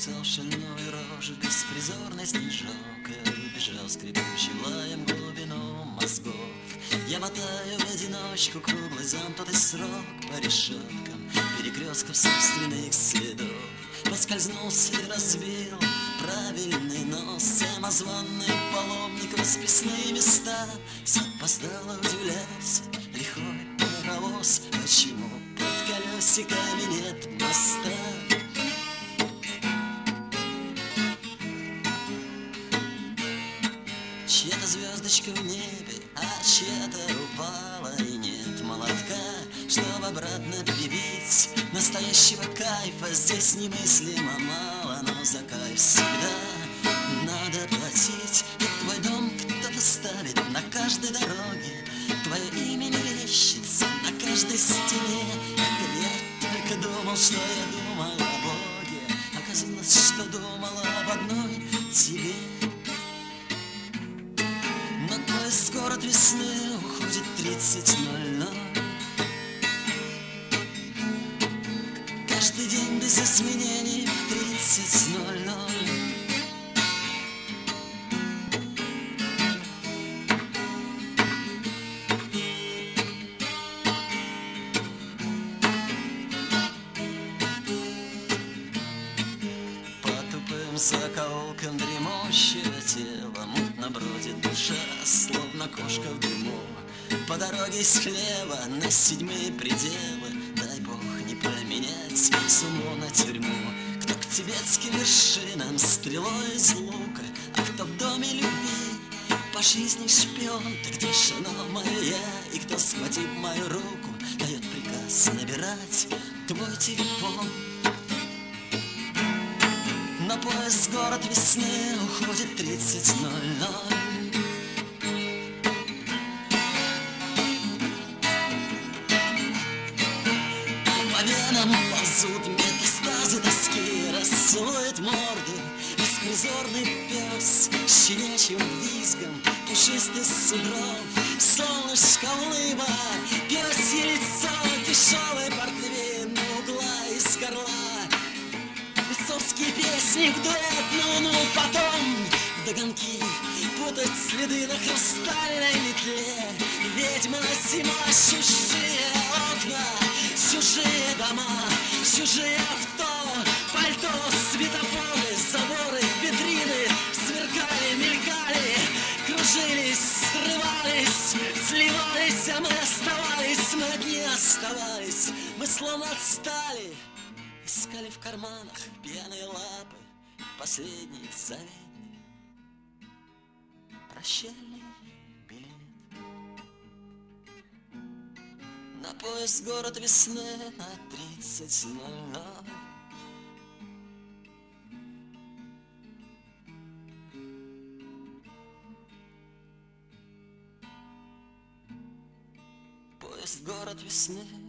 Бросал шальную рожу беспризорный снежок и убежал скрипучий лаем глубину мозгов. Я мотаю в одиночку круглый замкнутый срок по решеткам перекрестков собственных следов. Поскользнулся и разбил правильный нос, самозванный паломник в расписные места. Запоздало удивляется лихой паровоз, почему под колесиками нет моста. Чья-то звездочка в небе, а чья-то упала, и нет молотка, чтобы обратно привить настоящего кайфа. Здесь немыслимо мало, но за кайф всегда надо платить. И твой дом кто-то ставит на каждой дороге, твое имя мерещится на каждой стене. Я только думал, что я думал о Боге, оказалось, что думал об одной тебе. Скоро от весны уходит 30:00. Каждый день без изменений в 30:00. По тупым закоулкам дремущего тела мутно бродит душа, словно кошка в дыму. По дороге из хлева на седьмые пределы, дай Бог не променять сумму на тюрьму. Кто к тибетским вершинам стрелой из лука, а кто в доме любви по жизни шпион. Ты где, жена моя, и кто, схватив мою руку, дает приказ набирать твой телефон. На поезд город весны уходит 30:00. По венам ползут метастазы тоски, расцелует морды беспризорный пес щенячьим визгом, пушистый сугроб, солнышко улыба, пёсье лицо, дешевый портвейн у угла из горла. Бесовские песни в дуэт, ну потом вдогонки путать следы на хрустальной метле. Ведьма зима, чужие окна, чужие дома, чужие авто, пальто, светофоры, заборы, витрины сверкали, мелькали, кружились, срывались, сливались, а мы оставались, мы одни оставались, мы словно отстали. Искали в карманах пьяные лапы последний заветный прощальный билет. На поезд город весны на 30:00. Поезд город весны